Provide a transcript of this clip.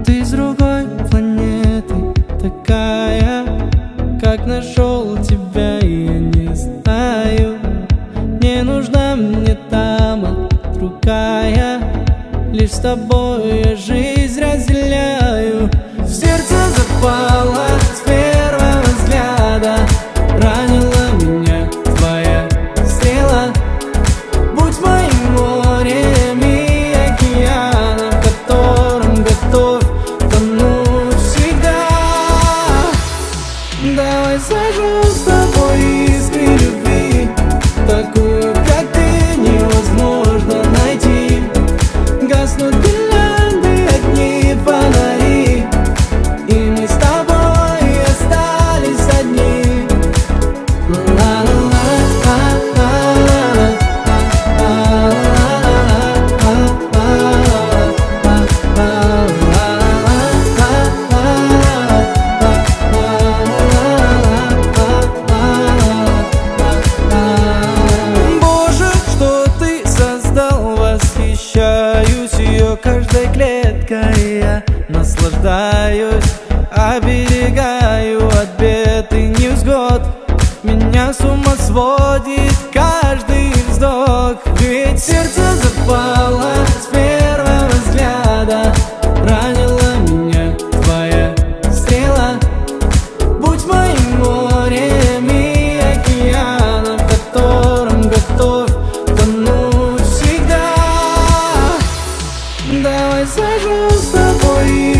Ты с другой планеты, такая, как нашел тебя, я не знаю. Не нужна мне дама другая, лишь с тобой я жизнь разделяю. В сердце запала с первого взгляда, ранила меня твоя стрела. Будь моим морем и океаном, в котором готов тонуть всегда. Давай сожжем с тобой искры любви, такую, как ты, невозможно найти. Гаснут гирлянды, огни, фонари, и мы с тобой остались одни. Боже, что ты создал, восхищаюсь ее каждой клеткой. Я наслаждаюсь, оберегаю от бед и невзгод. Меня с ума сводит каждый вздох, ведь сердце запало с первого взгляда, ранила меня твоя стрела. Будь моим морем и океаном, в котором готов тонуть всегда. Давай сожжем с тобой